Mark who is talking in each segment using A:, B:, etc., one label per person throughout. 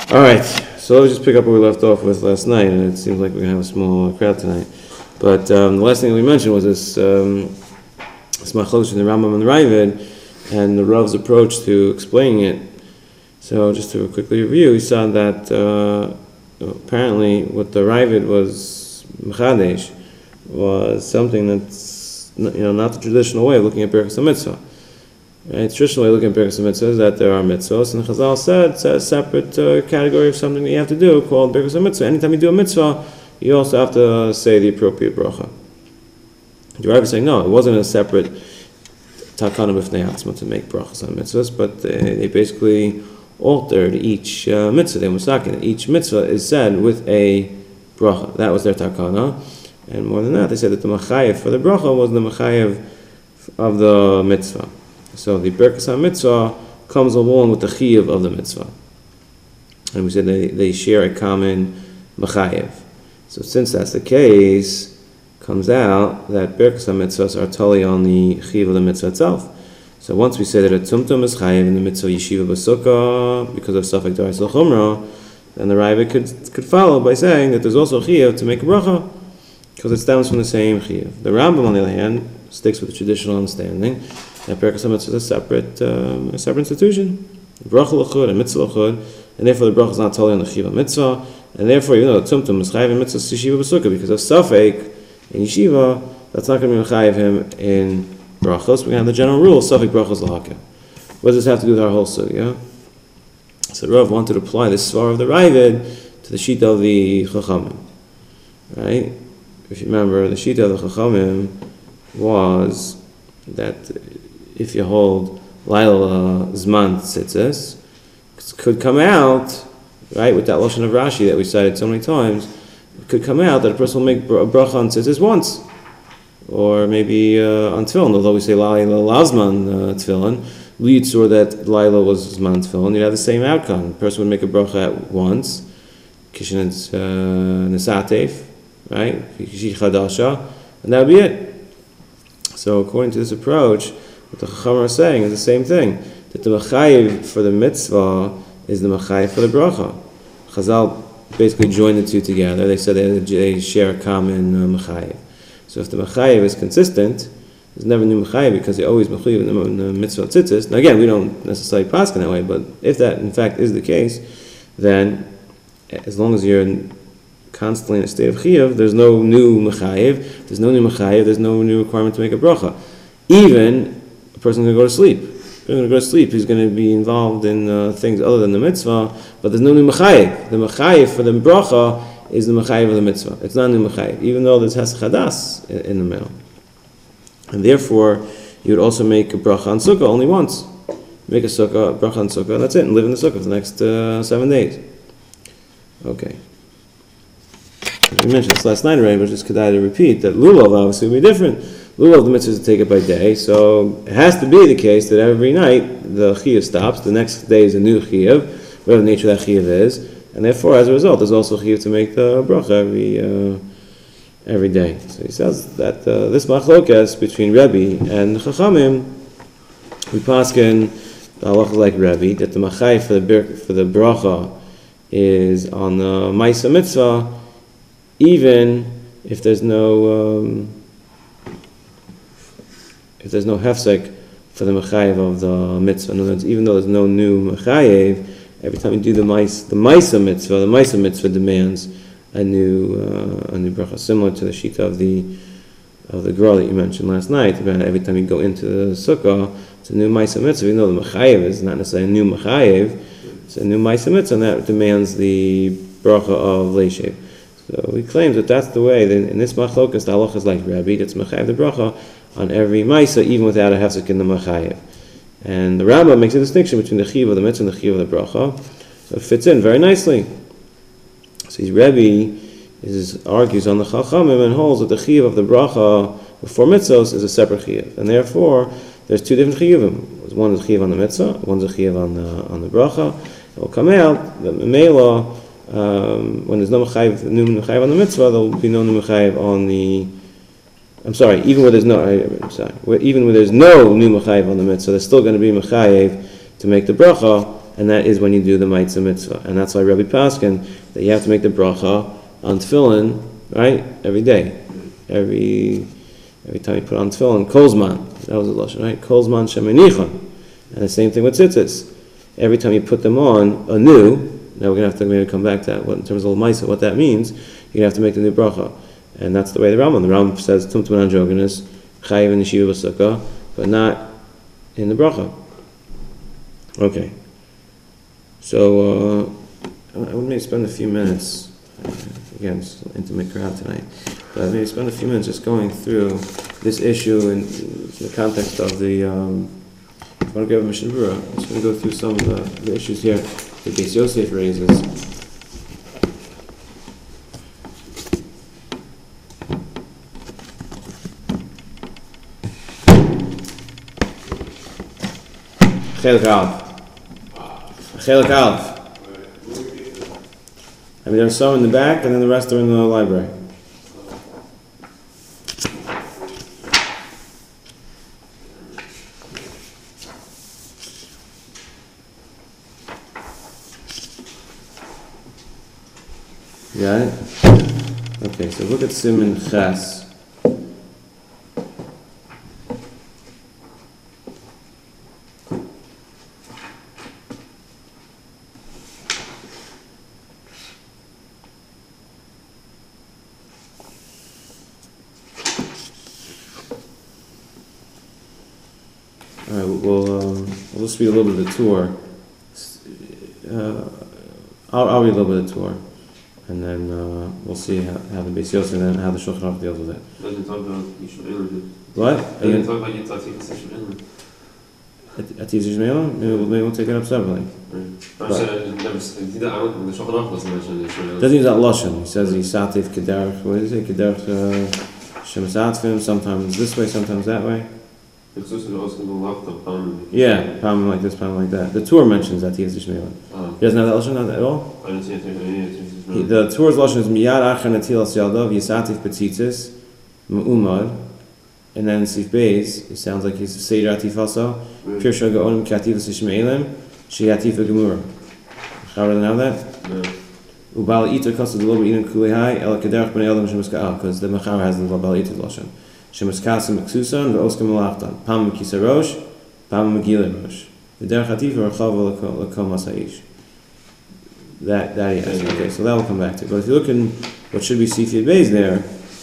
A: All right, so let's just pick up where we left off with last night, and it seems like we're going to have a small crowd tonight. But the last thing that we mentioned was this machlokes in the Rambam and the Ravid, and the Rav's approach to explaining it. So just to quickly review, we saw that apparently what the Ravid was mechadesh was something that's not the traditional way of looking at Birkas HaMitzvah. Right? The traditional way of looking at Birkas HaMitzvah is that there are mitzvahs, and Chazal said it's a separate category of something that you have to do called Birkas HaMitzvah. Anytime you do a mitzvah, you also have to say the appropriate bracha. The Rav is saying no, it wasn't a separate takana b'fnei atzma to make brachas on mitzvahs, but they basically altered each mitzvah. They were sakin. Each mitzvah is said with a bracha. That was their takana, and more than that, they said that the machayev for the bracha was the machayev of the mitzvah. So the Birkas HaMitzvah comes along with the chiyuv of the mitzvah, and we said they share a common machayev. So since that's the case, comes out that Birkas HaMitzvahs are totally on the chiyuv of the mitzvah itself. So once we say that a tumtum is chayev in the mitzvah yeshiva b'sukkah because of safek d'oraisa l'chumra, then the Ravid could follow by saying that there's also chiyuv to make a bracha because it stems from the same chiyuv. The Rambam, on the other hand, sticks with the traditional understanding that Birkas HaMitzvah is a separate institution, bracha l'chud and mitzvah l'chud, and therefore the bracha is not totally on the chiyuv of mitzvah, and therefore even though the tumtum is chayev in mitzvah yeshiva b'sukkah because of safek in yeshiva, that's not going to be chayev him in brachos. We're going to have the general rule, safek brachos l'hakeh. What does this have to do with our whole sugya? So Rav wanted to apply the svar of the Ravid to the shita of the Chachamim. Right? If you remember, the shita of the Chachamim was that if you hold Laila Zman Tzitzis, it could come out, right, with that Lashon of Rashi that we cited so many times, it could come out that a person will make a bracha on Tzitzis once, or maybe on Tefillin, although we say Laila Lazman Tefillin, Liyitzur that Laila was Zman Tefillin, you'd have the same outcome. The person would make a bracha at once, Kishin Nesatef, right, Kishi Chadasha, and that would be it. So according to this approach, what the Chachamim are saying is the same thing, that the machayev for the mitzvah is the machayev for the bracha. Chazal basically joined the two together. They said they share a common machayev. So if the machayev is consistent, there's never new machayev because they always machayev in the mitzvah tzitzis. Now again, we don't necessarily pass in that way, but if that in fact is the case, then as long as you're constantly in a state of chiyuv, there's no new machayev, there's no new requirement to make a bracha. Even a person is going to go to sleep. If he's going to go to sleep, he's going to be involved in things other than the mitzvah, but there's no new machayev. The machayev for the bracha is the machayev of the mitzvah. It's not a new machayev, even though there's has chadas in the middle. And therefore, you would also make a bracha on sukkah only once. Make a bracha on sukkah, and that's it, and live in the sukkah for the next 7 days. Okay. We mentioned this last night already, but just could I repeat that lulav obviously will be different. Lulav, the mitzvah is to take it by day, so it has to be the case that every night the chiyuv stops, the next day is a new chiyuv, whatever the nature of that chiyuv is, and therefore, as a result, there's also chiyuv to make the bracha every day. So he says that this machlokas between Rebbe and Chachamim, we paskin the halacha like Rebbe, that the machay for the bracha is on the Maisa mitzvah, even if there's no hefsek for the mechayev of the mitzvah. In other words, even though there's no new mechayev, every time you do the Maisa mitzvah demands a new bracha, similar to the shita of the girl that you mentioned last night. Every time you go into the sukkah, it's a new Maisa mitzvah. Even though the mechayev is not necessarily a new mechayev, it's a new Maisa mitzvah, and that demands the bracha of leishev. So we claim that that's the way. That in this machlokas, the halacha is like Rebbe, that's mechayev the bracha on every Maisa, even without a hefsek in the mechayev. And the Rambam makes a distinction between the chiyuv of the mitzvah and the chiyuv of the bracha. So it fits in very nicely. So his Rebbe argues on the Chachamim and holds that the chiyuv of the bracha before mitzvahs is a separate chiyuv, and therefore there's two different chiyuvim. One is a chiyuv on the mitzvah, one's a chiyuv on the bracha. It will come out that Mela, when there's no new mechayev on the mitzvah, there will be no new mechayev on the. Even where there's no new mechayev on the mitzvah, there's still going to be mechayev to make the bracha and that is when you do the Maitzah Mitzvah. And that's why Rabbi Paskin, that you have to make the bracha on tefillin, right? Every day. Every time you put on tefillin, Kolzman, that was the Lashon, right? Kolzman Shemenichon. And the same thing with tzitzis. Every time you put them on anew, now we're going to have to maybe come back to that, in terms of L'maisa, what that means, you're going to have to make the new bracha. And that's the way the Rambam says, Tumtum Androgenes, Chayiv in the Shiva B'Sukkah, but not in the bracha. Okay. So, I would maybe spend a few minutes, again, it's an intimate crowd tonight, but maybe spend a few minutes just going through this issue in the context of the Paragah Mishnah Berurah. I'm just going to go through some of the issues here that Beis Yosef raises. Chelik Aleph. I mean, there's some in the back, and then the rest are in the library. You got it? Okay, so look at Siman Ches. All right, we'll just read a little bit of the tour. I'll read a little bit of the tour, and then we'll see how the Beis Yosef and then how the Shulchan Aruch deals with it.
B: Doesn't talk about Yishmael Eiler.
A: What?
B: Doesn't talk about Yitzatik Yishmael Eiler.
A: At Yishmael? Maybe we'll take it up separately.
B: Right. I don't think the Shulchan Aruch doesn't mention Yishmael.
A: Doesn't use that lashon. He says Yisatif Kederach. What does he say? Kederach Shemes Atzvim. Sometimes this way, sometimes that way. Yeah, palm like this, palm like that. The Torah mentions that he has Yishmael. He doesn't have that lashon at all?
B: I didn't see anything.
A: The Torah's lashon is Miyad Acher Natil As Yadav Yisatif Petzitzis Me'umad, and then Sif Beis, it sounds like he's Seder Atifaso Pirsha Ga'onim Kativas Yishmaelim She'atifa Gemura. How do they know that?
B: No.
A: Ubal Iter Kosta Deloba Eden Kulehai El Kederach B'nei Adam Shemuska'al, because the Mechar has the Ubal Iter lashon. Shemuska'asim Meksusan V'oskam Malachtan Pam Mekisa Rosh Pam Megila Rosh V'derech Atifa Rachav L'kom Asaish. That he has. Okay, so that will come back to. But if you look in what should be Sif Beis there,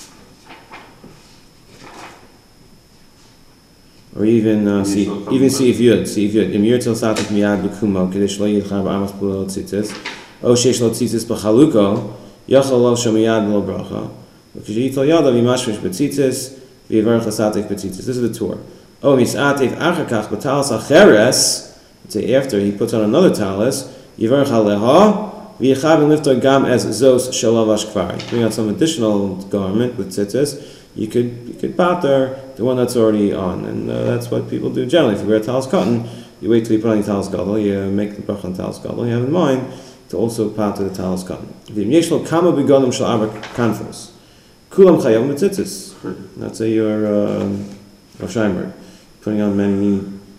A: or even Sif Yud, Imir Til Satif Miyad B'Kumo Kedesh Lo Yidchar B'Amas P'Lo Tzitzis O Sheish Lo Tzitzis B'Chaluko Yachal Lo Shemiyad Lo Bracha because Yital Yadav Yimashmish B'Tzitzis V'Yivarach Satif B'Tzitzis. This is the tour. O Misatif Achakach B'Talis Acheres. Say after he puts on another talis, Yivarach Aleha V'Yichabin Liftar Gam as Zos Shalavash Kvar. Bring out some additional garment with tzitzis. You could pater the one that's already on, and that's what people do generally. If you wear talis cotton, you wait till you put on your talis gadol, you make the bracha on talis gadol. You have in mind to also pater the talis cotton. V'im yeshlo kama begonim shel arba kanfos, kulam chayav mitzitzis. Let's say you're Rosh Hashanah, putting on many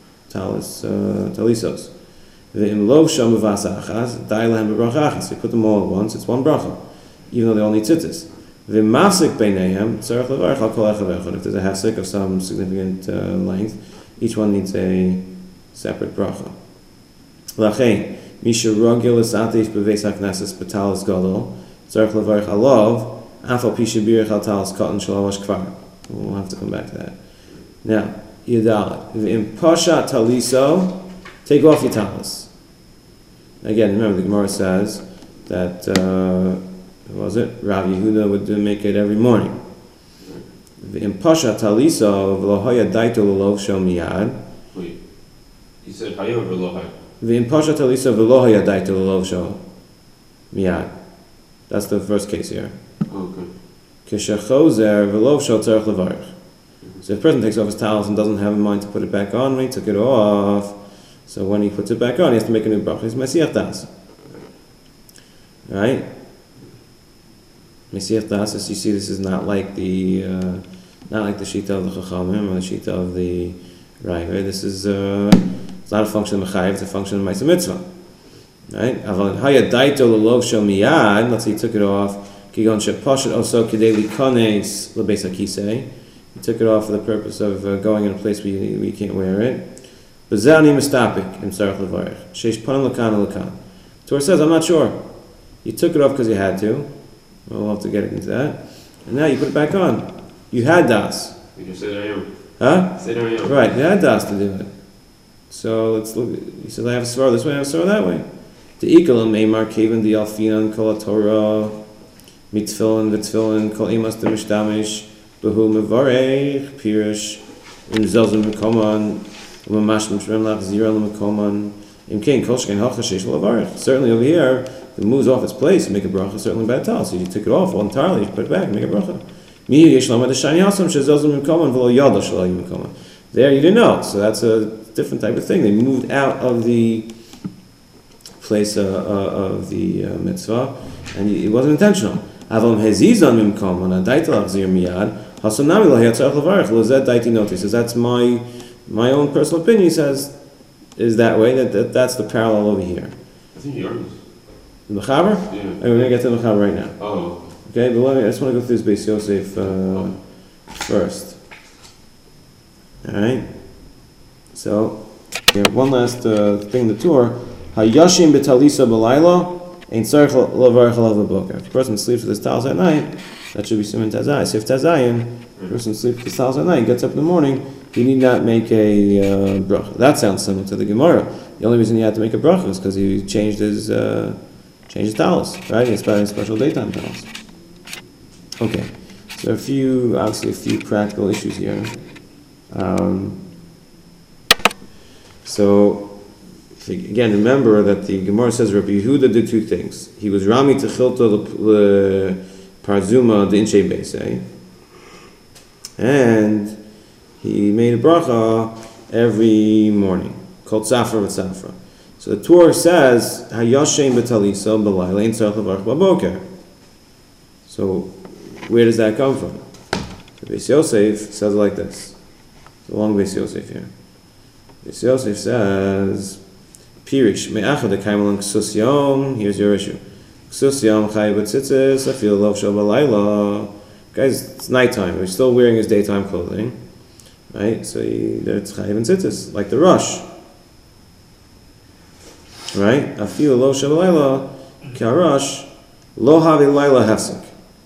A: talisos. V'im lo sham b'vasa achas, dai lehem b'bracha achas. You put them all at once, it's one bracha, even though they all need tzitzis. V'masik beineihem tzarech levarech al kol echad v'echad. If there's a hefsek of some significant length, each one needs a separate bracha. Lachein misha rogil esatif b'veis hakneses b'talis gadol tzarech levarech alav afal pisha birich al talis katan shalawash kvar. We'll have to come back to that. Now, Yedalit. V'im pasha taliso, take off your talis. Again, remember the Gemara says that was it? Rav Yehuda would make it every morning. V'im pasha taliso v'lohoya daito l'lov shel miyad.
B: Wait, you said hayo or v'lohaya?
A: V'im pasha taliso v'lohoya daito l'lov shel miyad. That's the first case here.
B: Okay.
A: Kishachozer v'lov shel tzarech levarech. So if a person takes off his talis and doesn't have in mind to put it back on when he took it off, so when he puts it back on, he has to make a new bracha. It's Mesiach Das. Right? Mesiach Das, as you see, this is not like the shita of the Chachamim or the shita of the Raiva. This is it's not a function of Mechayev, it's a function of Ma'aseh Mitzvah. Right? Aval haya daito lelovsho miyad. Let's say he took it off. Kigon shepashet also kidei likones lebeis hakisei. He took it off for the purpose of going in a place where you can't wear it. Bezani mistapik im sarach levarich. Sheish panim lekan lekan. Torah says, I'm not sure. You took it off because you had to. We'll have to get into that. And now you put it back on. You had das.
B: You just say there I am.
A: Huh?
B: Say there I am.
A: Right, you had das to do it. So let's look. He says, I have a svara this way, I have a svara that way. The ikalam meimar kevin the alfinan kol Torah mitzvilin v'tzvilin kol imas de mishtamish behu mevarech pirish in zelzim mekoman umamash mishrim lach zira lemekoman im kein kol shkein hachashish levarech. Certainly over here, it moves off its place, you make a bracha, certainly by a towel. So you took it off entirely, you put it back, make a bracha. There you didn't know, so that's a different type of thing. They moved out of the place of the mitzvah, and it wasn't intentional. He says that's my own personal opinion. He says is that way that's the parallel over here.
B: I think yours.
A: The Mechaber?
B: Yeah.
A: And we're going to get to the Mechaber right now.
B: Oh.
A: Okay, but I just want to go through this Beis Yosef first. Alright? So, here, one last thing in the tour. Hayashim betalisa b'layla, ein tzarech lavarech alav b'boker. If a person sleeps with his towels at night, that should be siman tazai. So if tazayim, a person sleeps with his towels at night, gets up in the morning, he need not make a bracha. That sounds similar to the Gemara. The only reason he had to make a bracha is because he changed his towels, right? It's by special daytime towels. Okay, so obviously a few practical issues here. So, again, remember that the Gemara says Rabbi Yehuda did two things. He was Rami Techilta Parzuma the Inche Beisei, and he made a bracha every morning, called Safra v'Safra. So the Torah says, Hayashem b'talisa b'layla ein tzarech levarech b'boker. So, where does that come from? The Beis Yosef says it like this. It's a long Beis Yosef here. Beis Yosef says, Pirish, me'achad ekayim alon k'sus yom, here's your issue. K'sus yom chayiv b'tzitzis, afil lov shel b'layla. Guys, it's nighttime, we're still wearing his daytime clothing. Right? So it's chayiv and tzitzis, like the Rosh. Right? Afil lov shel b'layla, k'arosh, lo havi layla hefsek.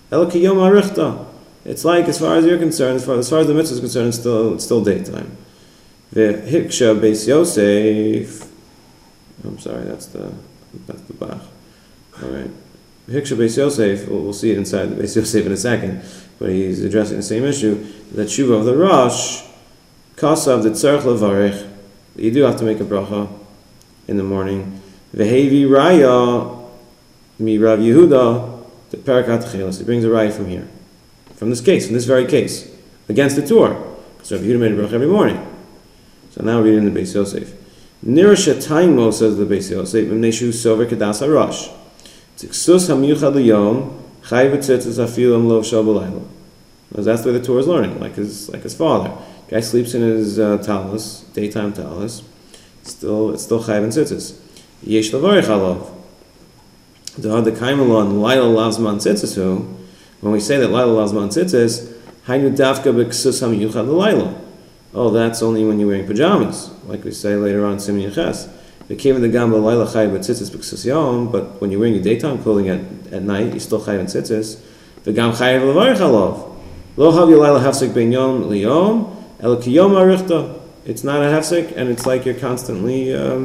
A: It's like, as far as you're concerned, as far as the mitzvah is concerned, it's still daytime. V'hiksha Beis Yosef. I'm sorry, that's the Bach. All right. V'hiksha Beis Yosef. We'll see it inside the Beis Yosef in a second, but he's addressing the same issue. The tshuva of the Rosh, kasav the tzarech levarich. You do have to make a bracha in the morning. V'hevi raya mi Rav Yehuda. The Parakat Chelos. He brings a right from here, from this very case, against the Torah. So Rabbi Yehuda made a bracha every morning. So now we're reading the Beis Yosef. Nirasha Taimo says the Beis Yosef, Mneshu Sover Kedas HaRosh. Tziksus HaMiyuchad L'Yom, Chai V'tzitzis Afilam Lov Shal B'Layla. That's the way the Torah is learning, like his father. Guy sleeps in his talus, daytime talus. It's still Chai V'tzitzis. Yesh Lavarich Alav. When we say that Laila Lazman Tzitzis, Hainu Dafka B'Ksus HaMiyuchad L'Layla. Oh, that's only when you're wearing pajamas, like we say later on Siman Yeches. It came in the Gam L'Layla Chayiv B'Tzitzis B'Ksus Yom, but when you're wearing your daytime clothing at night, you're still Chayiv B'Tzitzis. The Gam Chayiv L'Varich Alav. Lo Hav L'Layla Hafsek Ben Yom L'Yom El Kiyom Arichta. It's not a Hafsek, and it's like you're constantly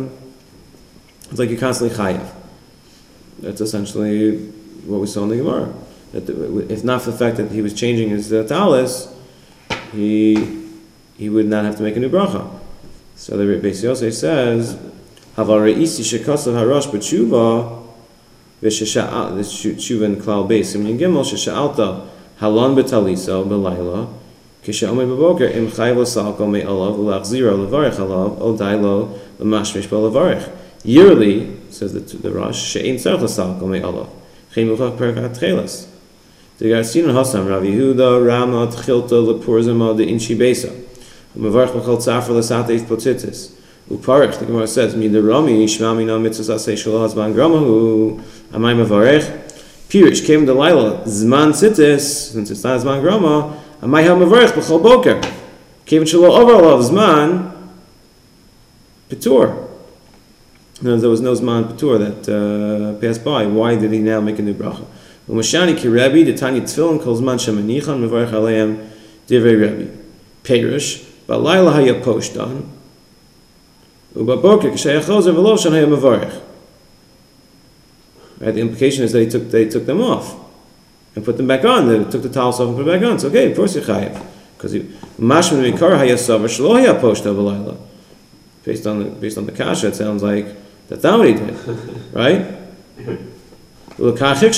A: Chayiv. That's essentially what we saw in the Gemara. That if not for the fact that he was changing his talis, he would not have to make a new bracha. So the Beis Yosef says, "Havar reisi shekasav harash b'tshuva v'shesha'al the tshuva in klal beis in Gimel shesha'alta halon b'talisa b'layla kishaomei b'boker im chayv l'salko me'alav u'lachzira levarich alav o dailo l'mashmish b'levarich." Yearly, says the Rosh, she'ein tzarech l'salko me'alav cheimuchach perkat chelas. The Garcin Hassam Rav Yehuda Rama Tchilta Lepurzima the Inchi Besa. Mavarch Bechol Tzafar L'Sateif Potzitzis. Uparich, the Gemara says, Midarami, Shmamina mitzvah say Shalom Zman Gramahu, Amay Mavarech, Pirish came to Laila, Zman Sitis, since it's not Zman Grama, Amay HaMavarech, B'chol Boker, Kevin Shalom Overlav Zman, Petur. No, there was no Zman Petur that passed by. Why did he now make a new bracha? Umashani ki Rebbe, the Tanya Tfilin, Kol Zman Shemanichan, Mavarech Aleim, Divrei Rebbe. Perish, Ba'layla haya poshtan, U'baboker k'shei achozer v'lo shan haya mavarech. Right, the implication is that they took them off and put them back on. They took the towels off and put it back on. So okay, of course you're chayav. Because mashman mikar haya savar shlo haya poshta v'layla. Based on the kasha, it sounds like that's not what he did, right? Then there's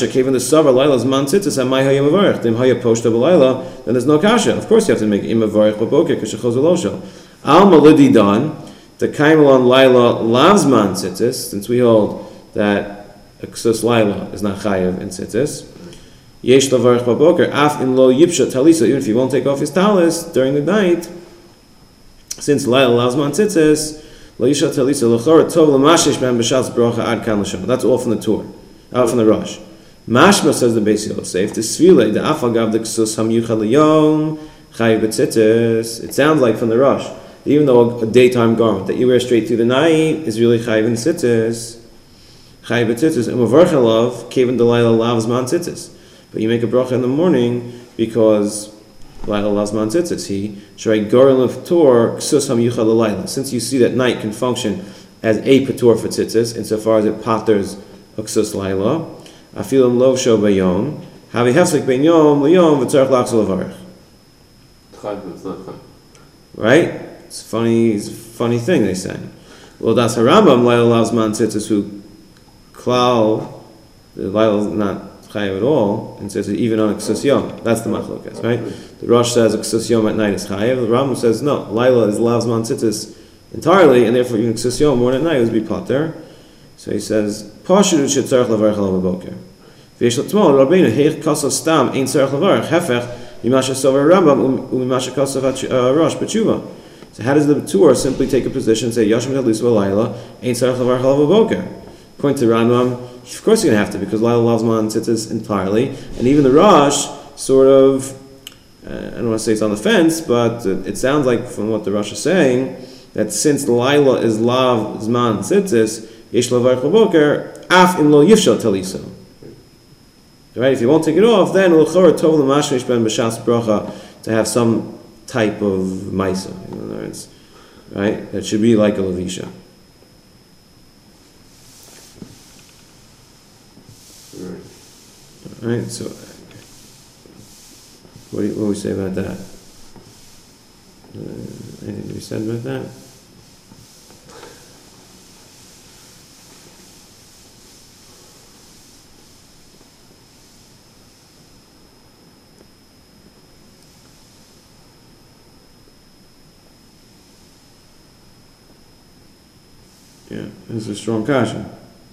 A: no kasha. Of course you have to make imavarech b'boker k'shechos v'losho. Alma lididan, the kaimelon laila lavzman tzitzis, since we hold that a ksus laila is not chayav in tzitzis. Yesh lavarech b'boker af in lo yipsha talisa, even if he won't take off his talis during the night, since laila lavzman tzitzis, lo yisha talisa l'chor tov l'mashish ben b'shas brocha ad kan l'shon. That's all from the Torah. Out from the Rosh. Mashma says the Beis Yosef, the Svile, the Afagav, the Ksus Hamyuchad L'yom, Chayiv B'tzitzis. It sounds like from the Rosh, even though a daytime garment that you wear straight through the night is really Chayiv B'tzitzis. Chayiv B'tzitzis. And Mavarch Alav, Kevin Delilah Lav's Man Tzitzis. But you make a bracha in the morning because Delilah Lav's Man Tzitzis. He, Shrai Gorin L'P'tor, Ksus Hamyuchad L'Layla. Since you see that night can function as a P'tor for Tzitzis, insofar as it patters Ksus Laila, Afilim Lo Sho Bayom, Havi Hefsek Ben Yom Liyom V'Tzarech Lachzol Avarech.
B: It's not fine.
A: Right? It's a funny thing they say. Well, that's Harambam Laila Lav's Man Tzitzis who Klal, the Laila is not Chayav at all, and says even on a Ksus Yom. That's the Machlokas, right? The Rosh says a Ksus Yom at night is Chayav. The Rambam says no, Laila is Lav's Man Tzitzis entirely, and therefore even Ksus Yom morning at night would be Pater. So he says, Pashudu shetzarech lavarech alav b'boker. V'yesh l'tmol, Rabbeinu, heich kasav stam, ein tzarech lavarech, hefech, mimasha sover Rambam, umimasha kasav Rosh b'tshuva. So how does the Torah simply take a position and say, Yashim Tadlis v'layla, ein tzarech lavarech alav b'boker? According to Rambam, of course you're going to have to, because Laila loves man tzitzis entirely, and even the Rosh sort of, I don't want to say it's on the fence, but it sounds like from what the Rosh is saying, that since Laila is lav zman tzitzis, Yesh lavarech b'boker, af in lo yifshal taliso. Right? If you won't take it off, then l'chor tov l'mashmish ben b'shas bracha to have some type of maisa. In other words, right? That should be like a levisha. Right? So, what do we say about that? Anything to be said about that? Yeah, this is a strong kasha.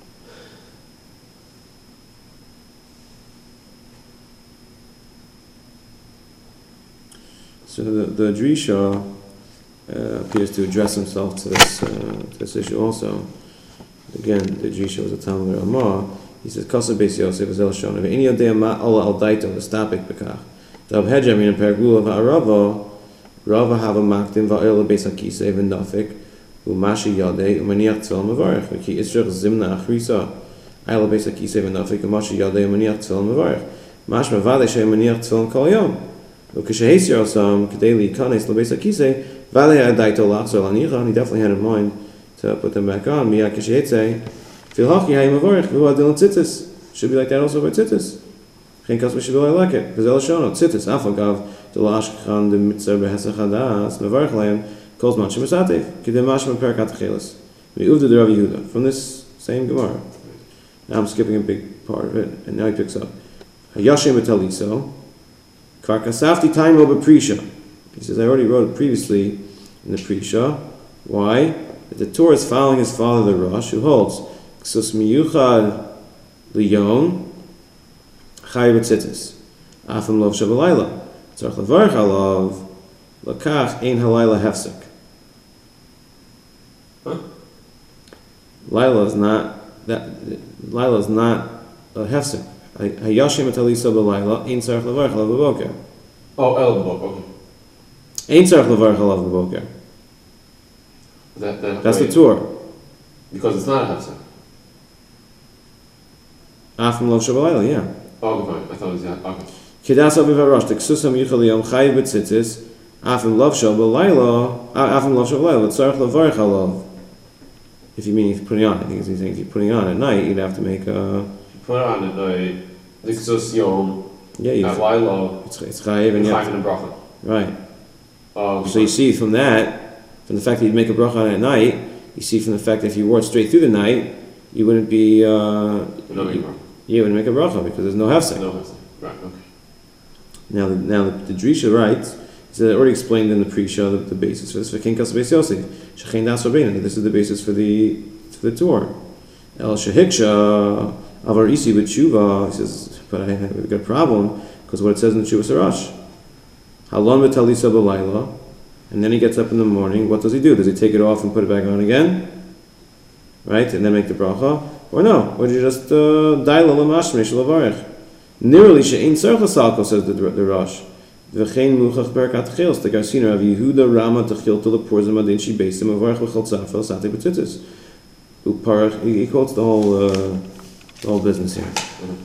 A: So the Drisha appears to address himself to this issue also. Again, the Drisha was a Talmud Ramah. He says, "Kasav Beis Yosef is elshon. If any of them Allah al daito the stapik bekach. The abhedja min pergula va'arava rava have a makdim va'el beis hakisei v'nafik u'mashi yadei u'maniach tzvel mevarich v'ki israch zimna achrisa ayla beis hakisei v'nafik u'mashi yadei u'maniach tzvel mevarich mashma v'adei shei maniach tzvel kol yom u'kishehesi yosam k'dei li'kanes l'beis hakisei v'adei ha'daito lachzor l'anicha. And he definitely had in mind to put them back on. Miyah kishehetsei filhachi ha'im mevarich v'hu adil tzitzis. Should be like that also by tzitzis. Chen kasma should be like it. V'zel shono tzitzis afagav delashkhan de mitzvah behesach hadas mevarich leim calls man shemasatev kidem mashma perikat chelis mi'uvda de Rav Yehuda from this same Gemara. Now I'm skipping a big part of it, and now he picks up Hayashim betaliso karkasafti taimo beprisha. He says I already wrote it previously in the prisha. Why? That the Torah is following his father the Rosh, who holds ksus miyuchad liyom chayiv b'tzitzis afim lov shabalayla tzarich levarich alav lakach ein halayla hefsek.
B: Huh?
A: Laila is not a hefsek. Hayashim et alisa b'Laila ein tzarich levarech alav b'boker.
B: Oh, El book, okay.
A: Ein tzarich levarech alav b'boker. That's the tour.
B: Because it's not a hefsek.
A: Afim lo shabalayla, yeah.
B: Oh, okay, fine. I thought it was, yeah, okay.
A: Kedas aviv harosh, the ksusam yichal yom chayiv b'tzitzis, afim lo shabalayla, tzarich levarech alav. If you mean if you're putting on, I think he's saying if you're putting on at night, you'd have to make a...
B: Put it on at night, the ksus yom,
A: Yeah,
B: at Laila,
A: it's chayiv and you have
B: chayiv
A: to...
B: and bracha.
A: Right.
B: Oh,
A: So you see from that, from the fact that you'd make a bracha on at night, you see from the fact that if you wore it straight through the night, you wouldn't be...
B: no, bracha.
A: You wouldn't make a bracha because there's no hefsek.
B: No hefsek. Right, okay.
A: Now the Drisha writes, so I already explained in the pre-show the basis for this. For Kinkas Beis Yosef, Shechein Das Rabbeinu. This is the basis for the Torah. El Shehiksha Avar Isi B'Tshuva. He says, but we've got a problem because what it says in the Tshuva Sarash, Halon B'Talisa B'Laila, and then he gets up in the morning. What does he do? Does he take it off and put it back on again? Right, and then make the bracha, or no? Or do you just Daila L'Mashmei Shalavarich? Nearly She'ein Tzarich L'Salko, says the Rosh. V'chein muchach berkat chils. The Garsina of Yehuda Rama Techil to the Porzim Adin She Beisim Avarach V'chol Tzafel Sate B'Tzitzis. Uparach. He quotes the whole business here.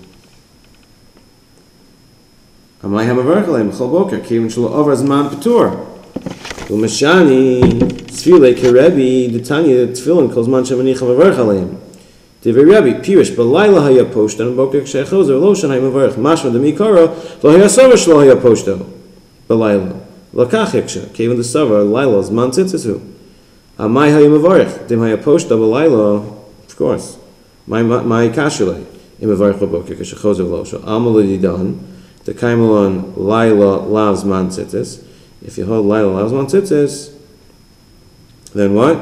A: Amlai Hamavarach Aleim B'chol Boker Kevin Shlo Over Zman Petur. U'Mashani Tzfilei Kerebi D'Tanya Tefillin Kol Zman Shemanicha Hamavarach Aleim. Devei Rebbe Pirish B'Laila Haya Poshtan Boker Kshechozer Lo Shanay Mavarach Mashma Demikara Lo Haya Savar Shlo Haya Poshto B'Laila Lakach Yaksha Kevin the Savar Laila's Man Tzitzisu Amai Haya Mavarach Dem Haya Poshto B'Laila of course My Kashulei Im Mavarach Boker Kshechozer Lo Shal Amalidi Dan the Kaimalon Laila Lav's Man Tzitzis. If you hold Laila Lav's Man Tzitzis, then what?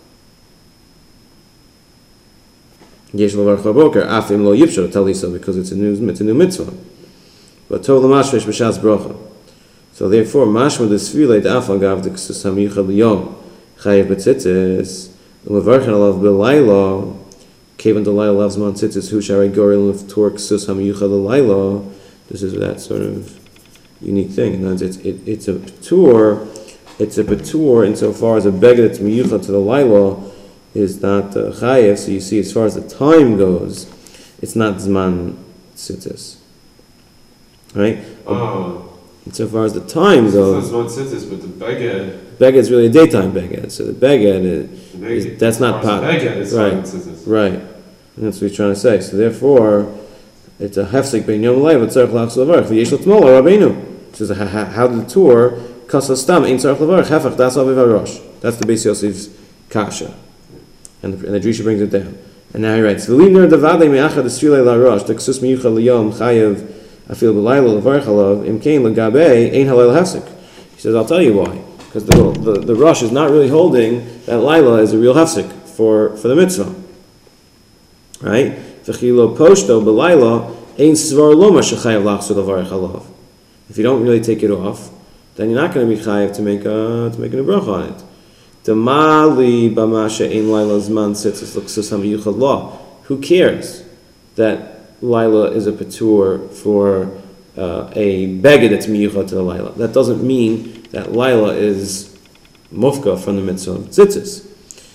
A: Yesh Lavarach Boker Afim Lo Yipshar Talisa, because it's a new mitzvah. But Tov L'Mashvesh B'Shas Bracha. So therefore, Mashma D'Sfilei D'Afal Gav D'Ksus HaMiyuchad L'Yom Chayev B'Tzitzis U'Mevarchen Alav B'Laila Kevan D'Laila Lav's Man Tzitzis Hu Sharei Goril L'Tor Ksus HaMiyuchad L'Laila. This is that sort of unique thing. And it's a patur. It's a patur insofar as a beggar that's miyuchad to the Laila is not chayev. So you see, as far as the time goes, it's not zman tzitzis, right? So far as the time goes,
B: it's not zman tzitzis, but the beged
A: is really a daytime beged. So the beged is that's not part. Right. And that's what he's trying to say. So therefore, it's a hefsek ben yom leiv tzarich lachs levarich v'yesh l'tmola rabbeinu. Says how did the tour kasas stam ein tzarich levarich hefach das aviv harosh. That's the Beis Yosef's kasha. And the Drisha brings it down. And now he writes, V'limner davadei me'achad esfilei la'rosh, t'ksus miyuchad liyom chayev afil b'layla levarech alav, im kein l'gabei, ein halal hefsek. He says, I'll tell you why. Because the Rosh is not really holding that Laila is a real hefsek for the mitzvah. Right? V'chilo poshto b'layla, ein svar loma shechayev lachsu levarech alav. If you don't really take it off, then you're not going to be chayev to make a bracha on it. Who cares that Laila is a patur for a beggar that's miyuchad to the Laila? That doesn't mean that Laila is mufka from the mitzvah of tzitzis.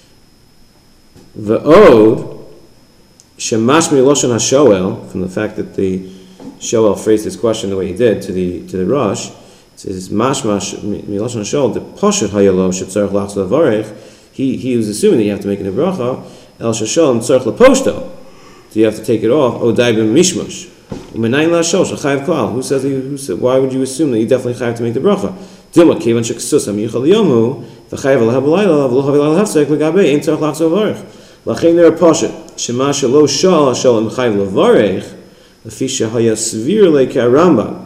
A: V'od shemashmi loshan hashoel, from the fact that the shoel phrased his question the way he did to the Rosh. It says mashmash milashon shol the poshet hayalo shetzarich lachs levarich. He was assuming that you have to make an bracha el shashol tzarich leposhto. So you have to take it off. O dai b'mishmash u'menayin lashol shachayev klal. Who said? Why would you assume that you definitely have to make the bracha? Dilma kevan sheksus hamiyuchal yomu v'chayev alhav l'layla v'lo havi l'al hafsek l'gabei ein tzarich lachs levarich. Lachein there poshet shema shelo shal shol m'chayev levarich l'fisha haya svir le'karamba.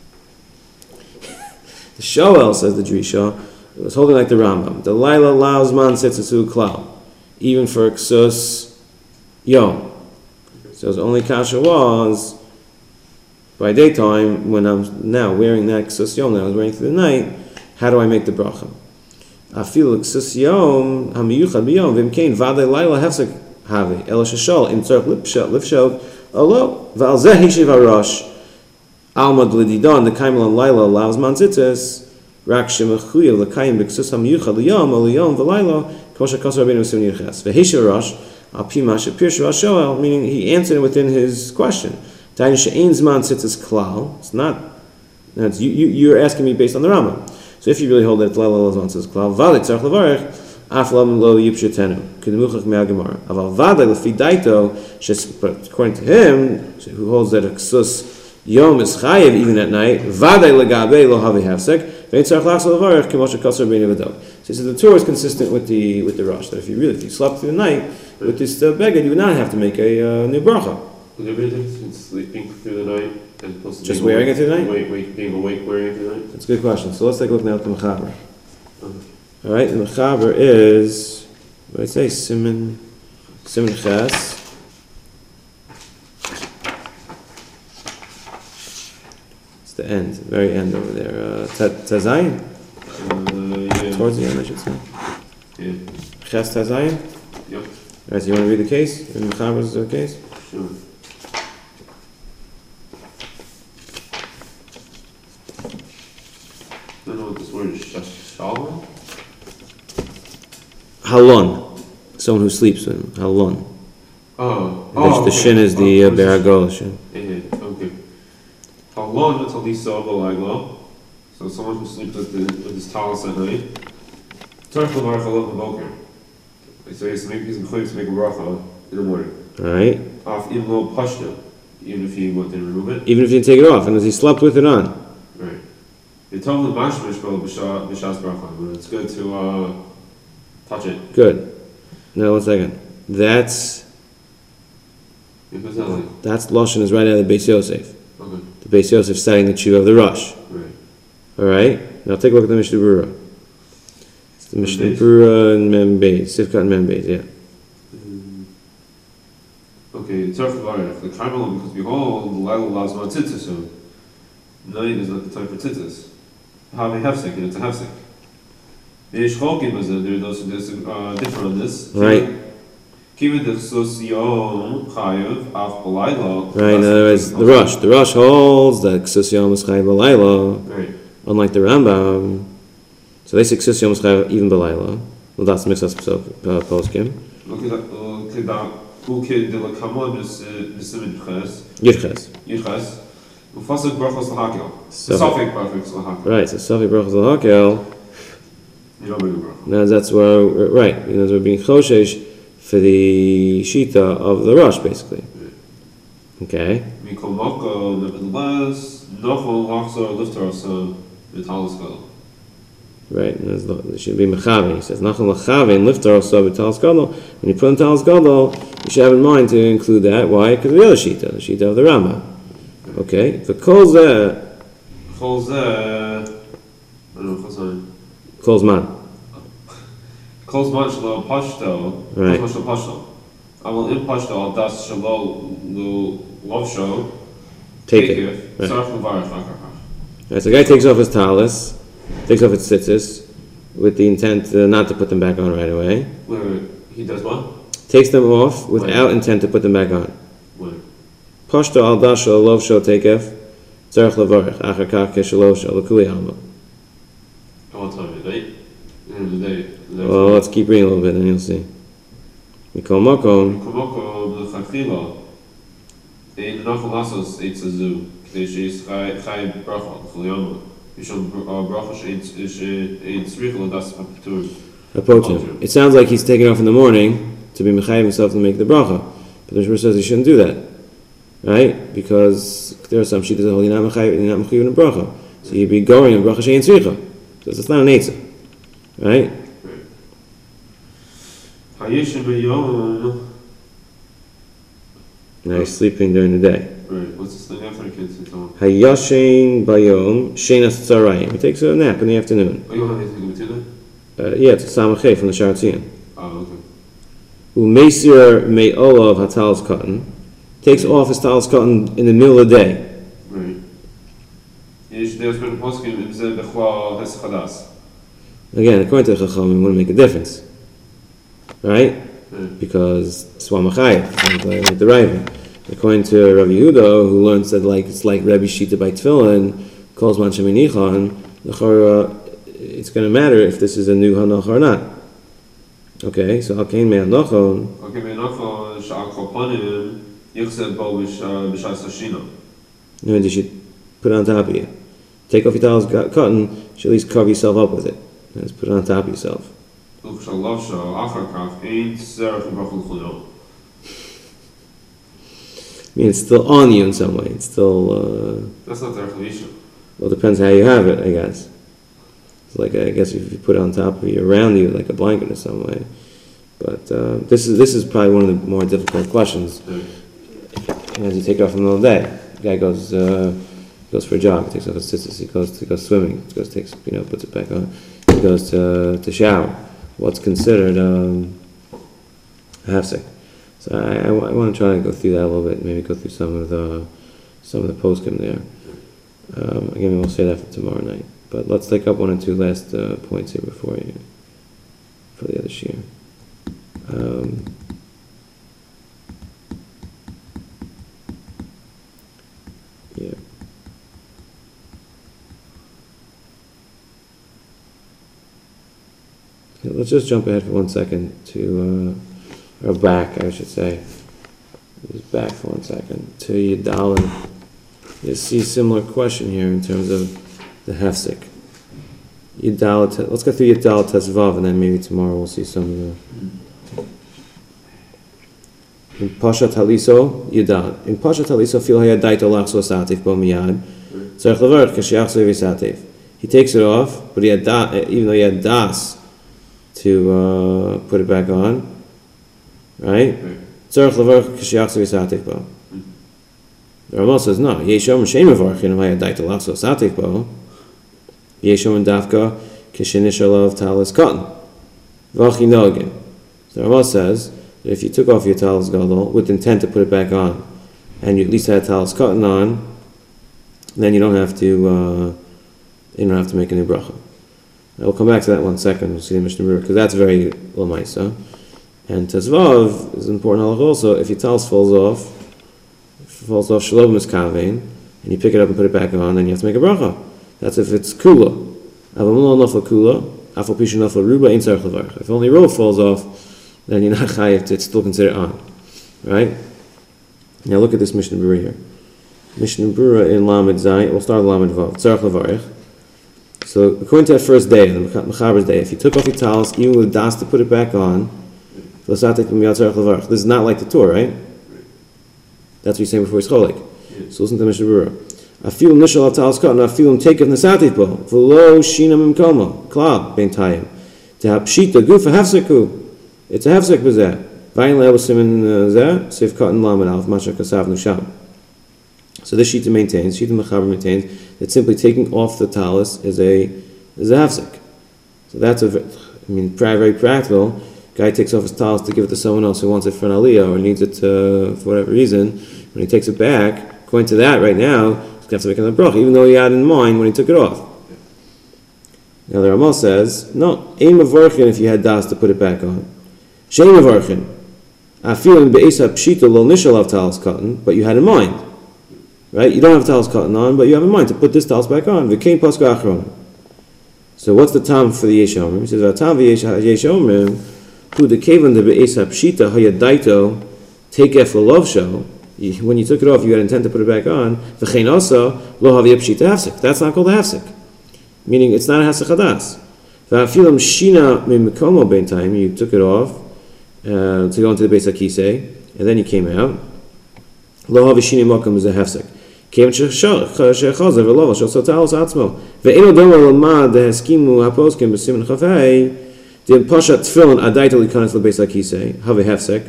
A: The Shoel, says the Drisha, it was holding like the Rambam. The Laila allows man sitzasu klal, even for ksus yom. So his only kasha was by daytime when I'm now wearing that ksus yom that I was wearing through the night. How do I make the bracha? אפילו כסוס יום המיוחד ביום, ואם כן, ודאי לילה הפסק הווי, אלא ששאל אם צריך לפשוט או לא, ועל זה הישיב הראש, עלמא לדידון, לקיים על לילה לאו זמן ציצס, רק שמחויב לקיים בכסוס המיוחד ליום או ליום ולילה, כמו שכסו רבינו מסוים יחס. והישיב הראש, על פי מה שפירש ראש שואל, meaning he answered within his question. דהיינו שאין זמן ציצס כלל, it's not, you're asking me based on the Rambam. So if you really hold that it's Laila Zman says Klal, Vadik Tzarech Levarech, Aflam Lo Yipshetenu, Kedemuchach Me'al Gemara. Aval Vadik Lefi Daito, but according to him, who holds that a Ksus Yom is Chayev even at night, Vadik Legabe Lo Havi Hafsek, Ve'et Tzarech Lachs Levarech, Kemoshe Kasser Bein Yevadok. So he says the Torah is consistent with the Rosh, that if you slept through the night with this beged, you would not have to make a new bracha.
B: Would there be a difference in sleeping through the night and
A: just wearing it through the night?
B: Being awake wearing it through the night?
A: That's a good question. So let's take a look now at the Mechaber. All right, the Mechaber is, what did I say? Siman Ches. It's the end, very end over there. Tazayin?
B: Yeah.
A: Towards the end, I should say.
B: Yeah.
A: Ches Tazayin?
B: Yep.
A: All right, so you want to read the case? The Mechaber's case?
B: Sure. I don't know what this word is. Shalom?
A: Halon. Someone who sleeps with him. Halon. The shin is the Beragol shin.
B: Yeah, okay. Halon until Lisa Obalaglo. So someone who sleeps with his talis at night. Turn from Martha Boker. So he's making to make a bracha in the morning.
A: Right.
B: Off Imlo Pashna. Even if he wanted to remove it.
A: Even if you didn't take it off, and as he slept with it on.
B: Right. They told him mashmish b'shas bracha, but it's good to touch it.
A: Good. Now 1 second. That's Lashon is right out of the Beis Yosef.
B: Okay.
A: The Beis Yosef studying the tshuva of the Rosh.
B: Right.
A: All right. Now take a look at the Mishnah Berurah. It's the Mishnah Berurah and Mem Beis, Sifkat and Mem Beis, yeah.
B: Okay, it's tough about it. The Carmel, because behold, the Laila allows no tzitzis, so night is not the time for tzitzis. Have a hefsek, and it's a hefsek. The Ishchokim is there, those different on this.
A: Right.
B: Kiva de Sosiyom Chayev Af Balayla.
A: Right, in other words, the Rosh holds that Ksus Yom is Chayev Balayla,
B: right.
A: Unlike the Rambam. So they say Ksus Yom is Chayev even Balayla. Well, that's mixed up poskim.
B: Look at that. Ukid de la Kamon is Simid Ches. Yiches. Ufasik Brachos Lahakel. Sofik Brachos Lahakel.
A: Right, so Sofik Brachos Lahakel.
B: You don't bring a bracha.
A: Now that's where, right, we're being Choshesh for the Shita of the Rosh, basically. Okay.
B: Mikol Moko, nevertheless, Nochol Lachzor Liftarosa, Vitalisko.
A: Right, and it should be Mechavi. He says, Nachal Mechavi, Liftar also Vitalis Gadol. When you put in Talis Gadol, you should have in mind to include that. Why? Because of the other Shita, the Shita of the Rambam. Okay, the Kol Zeh.
B: Kol Zeh. I don't know if that's on.
A: Kol Zman.
B: Kol Zman Shalo Pashto.
A: Right.
B: Kol Zman Shalo Pashto. I will in Pashto, I'll das Shalo Lovsho.
A: Take it. Right. So the guy takes off his Talis. Takes off its tzitzis with the intent not to put them back on right away.
B: Wait, he does what?
A: Takes them off without intent to put them back on. Pashto al dasha lov shel tekef tzarech levarech achar kach keshalov shel lekuli alma.
B: What time of the day? End of the day.
A: Well, let's keep reading a little bit and you'll see. Mikol makom.
B: Mikol makom l'chachila ein nachal lasos eitzazu k'dei sheis chai bracha l'chuli alma. It
A: sounds like he's taking off in the morning to be mechayev himself to make the bracha, but the Mishnah says he shouldn't do that, right? Because there are some shittas that hold you're not mechayev in a bracha, so you'd be going in bracha shein tzricha, so it's not an eitzah, right? Now he's sleeping during the day.
B: Right. What's this thing after kids?
A: Hayashin bayom shenas tzarayim. He takes a nap in the afternoon.
B: Oh, you want anything to do that?
A: Yeah, it's a samachay from the Sha'ar Tzion.
B: Oh, okay.
A: Umeisir me'olav hatalis cotton. Takes off his talis cotton in the middle of the day.
B: Right. There's been a poskim in Zeh Bechwa Hes Chadas.
A: Again, according to Chacham, it wouldn't make a difference, right?
B: Yeah.
A: Because Swamachayit, like the Raven. According to Rabbi Yehuda, who learns that it's like Rabbi Shita by Tefillin, calls man sheminichan, it's going to matter if this is a new hanach or not. Okay, so Hakein me hanachon.
B: Okay, Menachon, Sha'al Kopanim, Yichseb Bo B'Shas Hashina.
A: You should put it on top of you. Take off your towels, cotton, you should at least cover yourself up with it. Just put it on top of yourself. I mean, it's still on you in some way. It's still.
B: That's not Derech Levisha.
A: Well, it depends how you have it, I guess. It's like, I guess if you put it on top of you, around you, like a blanket or some way. But this is probably one of the more difficult questions. As you take it off in the middle of the day, the guy goes for a jog, takes off his tzitzis, he goes swimming, puts it back on. He goes to shower. What's considered a hafsek? So I want to try to go through that a little bit. Maybe go through some of the poskim there. Again, we'll say that for tomorrow night. But let's take up one or two last points here for the other shiur. Yeah. Let's just jump ahead for 1 second to, or back, I should say. Just back for 1 second to Yudalid. You see a similar question here in terms of the hefsek. Yudalid. Let's go through Yudalid Tesvav, and then maybe tomorrow we'll see some of the. In Pashat Haliso Yudalid. In Pashat Haliso fil hayadaito lachso satif bo miyad. Tzarich levarich kashiach satif. He takes it off, but even though he had das to put it back on, right? Tzarich levarich kashiach satif bo. The Ramah says no. Yeshom Shem Avarchin hayadaito lachso satif bo. Yeshom Dafka kishinishalav talis cotton. Vachi nogin. So the Ramah says that if you took off your talis gadol with intent to put it back on, and you at least had talis cotton on, then you don't have to make a new bracha. I will come back to that 1 second. We'll see the Mishnah Berurah, because that's very l'maisa. And Tezvav is an important halach also. If your talis falls off shalom miskavein, and you pick it up and put it back on, then you have to make a bracha. That's if it's kula. Avamul nafla kula, afal pishu nafla ruba ein tzarich levarich. If only robe falls off, then you're not chayiv to still consider it on, right? Now look at this Mishnah Berurah here. Mishnah Berurah in Lamed Zayin. We'll start with Lamed Vav. Tzarich levarich. So according to that first day, the Mechaber's day, if you took off your talis, even with das to put it back on, this is not like the Torah, right? That's what you're saying before it's cholik. So listen to Mishnah Berurah. Afil nishal al talis cotton, afil takev nesatif bo, v'lo shinam imkoma, klal, ben tayim. To have pshita gufa hefseku. It's a hefsek b'zeh. Vayin le'el simin zeh, sif cotton lamed alf, masha kasav nusham. So this Shita Mechaber maintains that simply taking off the talis is a hefsek. So that's very practical. Guy takes off his talis to give it to someone else who wants it for an aliyah or needs it for whatever reason. When he takes it back, according to that, right now, he's going to have to make another bracha, even though he had in mind when he took it off. Now the Ramah says, no, ein mavarchin if you had das to put it back on. Shein mavarchin. Afilin be'esa pshita lo nishal av talis cotton, but you had in mind. Right? You don't have talis cotton on, but you have in mind to put this talis back on. V'kein paska achron. So what's the tam for the Yesh Omrim? He says, "V'tam v'Yesh Omrim, who the kavan the be'esa pshita hayadaito takef l'lovsho." When you took it off, you had intent to put it back on. V'chein asa lo haviyah pshita hafsek. That's not called a hafsek, meaning it's not a hafsek hadas. V'afilam shina mimikomo bein time. You took it off to go into the Beis HaKisei, and then you came out. Lo havishini makam is a hafsek. Came shechazer v'lo shosot talos atzmo ve'eno domo l'mad dehaskimu haposkim b'simin chafei the pashat tefillin adaita likanes lebeis hakisei have a hefsek.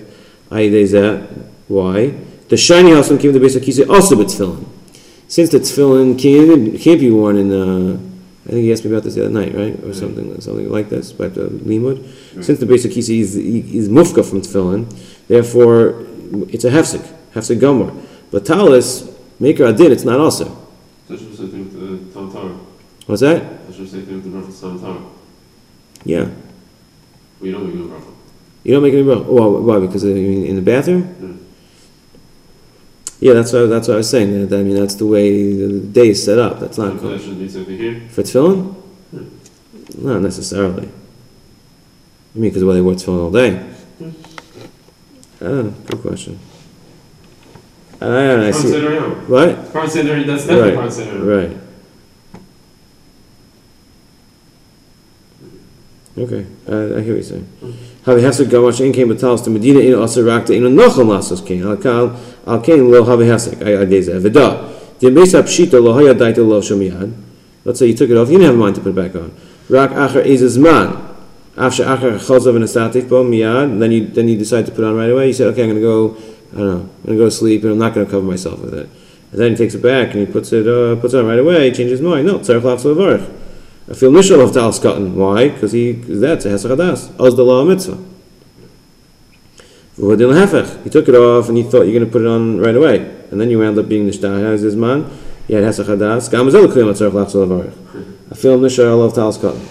A: Why? The shiny house came to the Beis HaKisei also b'tefillin. Since the tefillin can't be worn in I think he asked me about this the other night, right? Or something like this, by the limud. Right. Since the Beis HaKisei is mufka from tefillin, therefore it's a hefsek gomer. But talis, maker adin, it's not also.
B: That's the same thing with the Tam Torah.
A: What's that?
B: That's the same thing with the reference to Tam Torah.
A: Yeah.
B: We don't make no bracha.
A: You don't make any bracha. Well, why? Because in the bathroom?
B: Yeah.
A: Yeah, that's what I was saying. I mean, that's the way the day is set up. That's not
B: That should be over here.
A: for tefillin.
B: Yeah.
A: Not necessarily. I mean, because of why they wore tefillin all day. I don't know. Good question. I don't know. I see. What?
B: That's definitely part
A: Right. Okay, I hear what you're saying. Havi hesed gamash ein kein betalos to Medina in also rakta in nochel masos kein al kein lo havi hesed I geze v'da the base pshita lo haya daita lo shomiyad. Let's say you took it off, you didn't have a mind to put it back on. Rak acher ezes man after acher chazav and astatif bo miyad. Then you decide to put it on right away. You said, okay, I'm going to go. I don't know. I'm going to go to sleep and I'm not going to cover myself with it. And then he takes it back and he puts it on right away. He changes his mind. No, tzarich lachzor levarich. I feel nishal of tal skotten. Why? Because that's a hesach hadas. Oz the law mitzvah. He took it off and he thought you're going to put it on right away, and then you wound up being nishtah as his man. He had hesach hadas. Gam zel kliyam tzarich lachzor levarich. I feel nishal of tal skotten.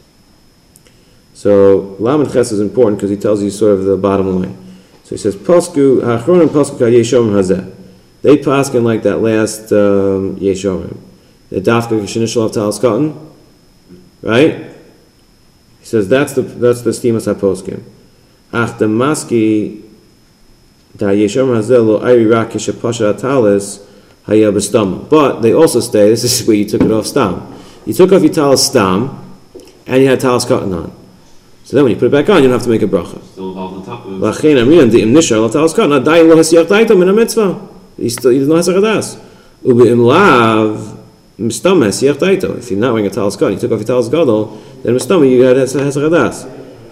A: So lam and ches is important because he tells you sort of the bottom line. So he says posku hachron and posku ka yeshomim hazeh. They paskin like that last yeshomim. The dafka shenishal of tal skotten. Right? He says that's the stimas haposkim. Ach the maski da yeshom hazel lo ayri rak shepasha talis haya b'stam. But they also say this is where you took it off stam. You took off your talis stam, and you had talis cotton on. So then when you put it back on, you don't have to make a bracha.
B: Still involved on top of it.
A: Lachein amriyan di'im nishar lo talis cotton. Adayin lo hasiyach daito min ha-mitzvah. He doesn't know hesach hadas. U'be'im lav. If you're not wearing a talis gadol, you took off your talis gadol, then mistama you had hesach hadas.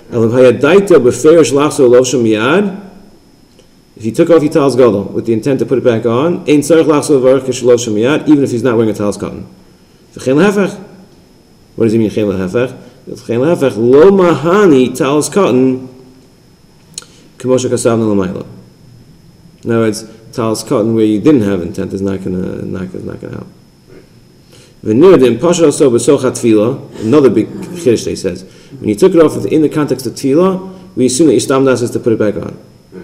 A: If you took off your talis gadol with the intent to put it back on, even if he's not wearing a talis cotton. What does he mean chen lehefech? Chen lehefech lo mahani talis cotton k'moshe kasavna l'mayla. In other words, talis cotton where you didn't have intent is not gonna help. Another big chiddush they says, when you took it off in the context of tefillah, we assume that your stamdas is to put it back on.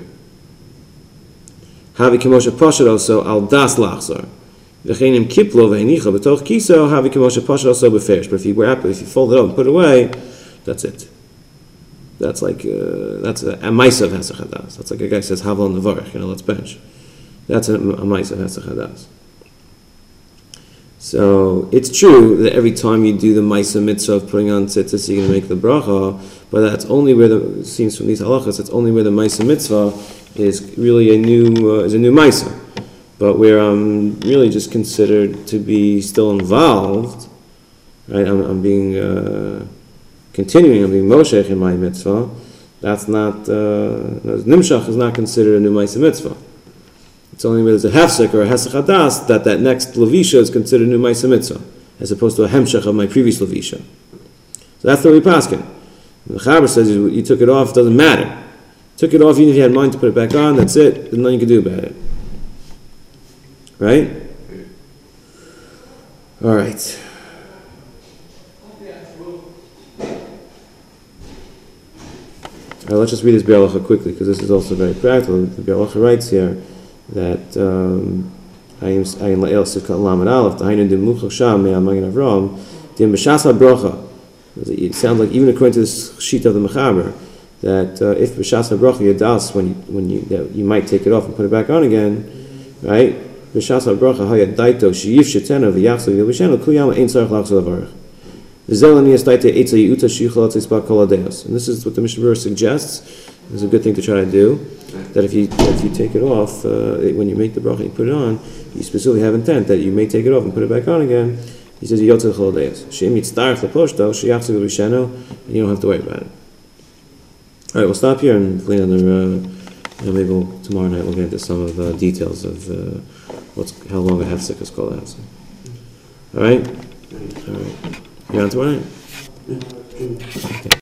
A: Havi kemoshe posher also al das lachzor. V'cheinim kiplo v'henicha b'toch kiso havi kemoshe posher also b'ferish. But if you fold it up and put it away, that's it. That's like that's a ma'isa of hesach hadas. That's like a guy says havel nevarich, let's bench. That's a ma'isa of hesach hadas. So it's true that every time you do the Maisa mitzvah of putting on tzitzis, you're going to make the bracha, but that's only where it seems from these halachas. It's only where the Maisa mitzvah is really a new Maisa, but where I'm really just considered to be still involved. Right, I'm being continuing. I'm being moshech in my mitzvah. That's not nimshach is not considered a new Maisa mitzvah. It's only where there's a hefsek or a hesach hadas that next levisha is considered a new ma'isa mitzvah, as opposed to a hemshech of my previous levisha. So that's the way we paskin. The Chaber says you took it off, it doesn't matter. Took it off even if you had mind to put it back on, that's it, there's nothing you can do about it. Right? Alright. Let's just read this Biur Halacha quickly, because this is also very practical. The Biur Halacha writes here that it sounds like even according to this sheet of the Mechaber that if b'shas habracha yadas when you might take it off and put it back on again, right? B'shas habracha hayadaito sheyif shetena v'yachzor v'yavishenu kuyam ein tzarich lachzor levarich. And this is what the Mishnah Berurah suggests. It's a good thing to try to do. That if you take it off, when you make the bracha, you put it on, you specifically have intent that you may take it off and put it back on again. He says, you don't have to worry about it. Alright, we'll stop here and clean under, maybe tomorrow night we'll get into some of the details of how long a hefsek is called a hefsek. Alright? Alright. You on tomorrow night?